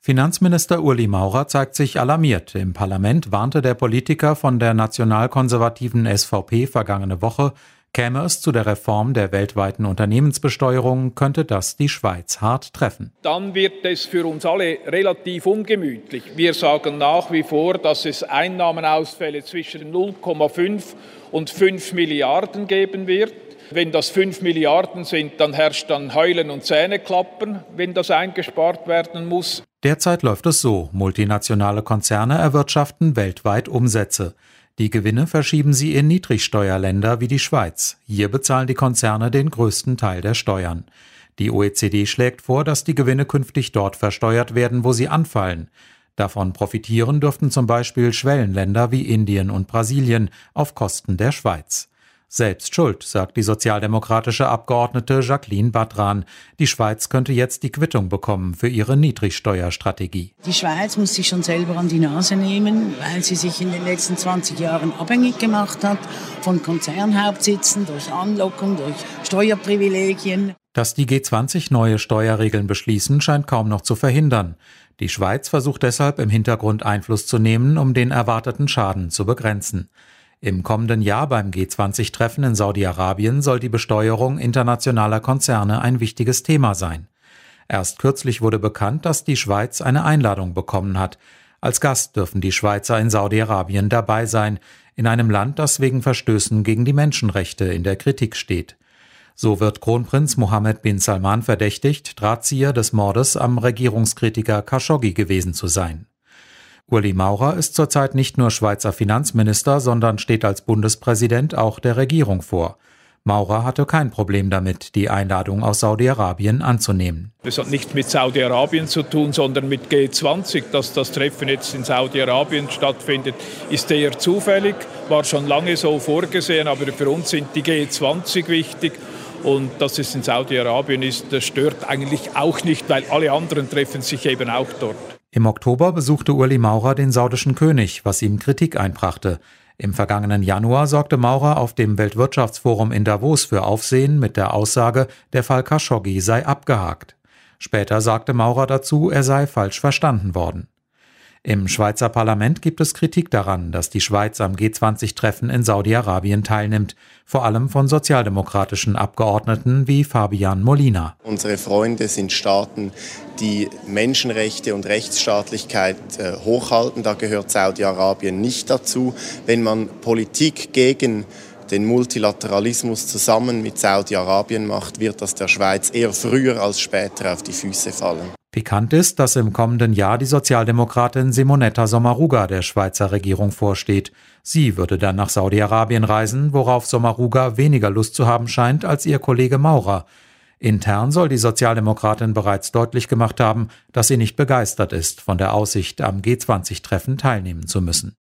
Finanzminister Ueli Maurer zeigt sich alarmiert. Im Parlament warnte der Politiker von der nationalkonservativen SVP vergangene Woche, käme es zu der Reform der weltweiten Unternehmensbesteuerung, könnte das die Schweiz hart treffen. Dann wird es für uns alle relativ ungemütlich. Wir sagen nach wie vor, dass es Einnahmenausfälle zwischen 0,5 und 5 Milliarden geben wird. Wenn das 5 Milliarden sind, dann herrscht dann Heulen und Zähneklappern, wenn das eingespart werden muss. Derzeit läuft es so: Multinationale Konzerne erwirtschaften weltweit Umsätze. Die Gewinne verschieben sie in Niedrigsteuerländer wie die Schweiz. Hier bezahlen die Konzerne den größten Teil der Steuern. Die OECD schlägt vor, dass die Gewinne künftig dort versteuert werden, wo sie anfallen. Davon profitieren dürften zum Beispiel Schwellenländer wie Indien und Brasilien auf Kosten der Schweiz. Selbst schuld, sagt die sozialdemokratische Abgeordnete Jacqueline Badran. Die Schweiz könnte jetzt die Quittung bekommen für ihre Niedrigsteuerstrategie. Die Schweiz muss sich schon selber an die Nase nehmen, weil sie sich in den letzten 20 Jahren abhängig gemacht hat von Konzernhauptsitzen, durch Anlockung, durch Steuerprivilegien. Dass die G20 neue Steuerregeln beschließen, scheint kaum noch zu verhindern. Die Schweiz versucht deshalb im Hintergrund Einfluss zu nehmen, um den erwarteten Schaden zu begrenzen. Im kommenden Jahr beim G20-Treffen in Saudi-Arabien soll die Besteuerung internationaler Konzerne ein wichtiges Thema sein. Erst kürzlich wurde bekannt, dass die Schweiz eine Einladung bekommen hat. Als Gast dürfen die Schweizer in Saudi-Arabien dabei sein, in einem Land, das wegen Verstößen gegen die Menschenrechte in der Kritik steht. So wird Kronprinz Mohammed bin Salman verdächtigt, Drahtzieher des Mordes am Regierungskritiker Khashoggi gewesen zu sein. Ueli Maurer ist zurzeit nicht nur Schweizer Finanzminister, sondern steht als Bundespräsident auch der Regierung vor. Maurer hatte kein Problem damit, die Einladung aus Saudi-Arabien anzunehmen. Das hat nichts mit Saudi-Arabien zu tun, sondern mit G20. Dass das Treffen jetzt in Saudi-Arabien stattfindet, ist eher zufällig, war schon lange so vorgesehen, aber für uns sind die G20 wichtig. Und dass es in Saudi-Arabien ist, das stört eigentlich auch nicht, weil alle anderen treffen sich eben auch dort. Im Oktober besuchte Ueli Maurer den saudischen König, was ihm Kritik einbrachte. Im vergangenen Januar sorgte Maurer auf dem Weltwirtschaftsforum in Davos für Aufsehen mit der Aussage, der Fall Khashoggi sei abgehakt. Später sagte Maurer dazu, er sei falsch verstanden worden. Im Schweizer Parlament gibt es Kritik daran, dass die Schweiz am G20-Treffen in Saudi-Arabien teilnimmt, vor allem von sozialdemokratischen Abgeordneten wie Fabian Molina. Unsere Freunde sind Staaten, die Menschenrechte und Rechtsstaatlichkeit hochhalten. Da gehört Saudi-Arabien nicht dazu. Wenn man Politik gegen den Multilateralismus zusammen mit Saudi-Arabien macht, wird das der Schweiz eher früher als später auf die Füße fallen. Pikant ist, dass im kommenden Jahr die Sozialdemokratin Simonetta Sommaruga der Schweizer Regierung vorsteht. Sie würde dann nach Saudi-Arabien reisen, worauf Sommaruga weniger Lust zu haben scheint als ihr Kollege Maurer. Intern soll die Sozialdemokratin bereits deutlich gemacht haben, dass sie nicht begeistert ist von der Aussicht, am G20-Treffen teilnehmen zu müssen.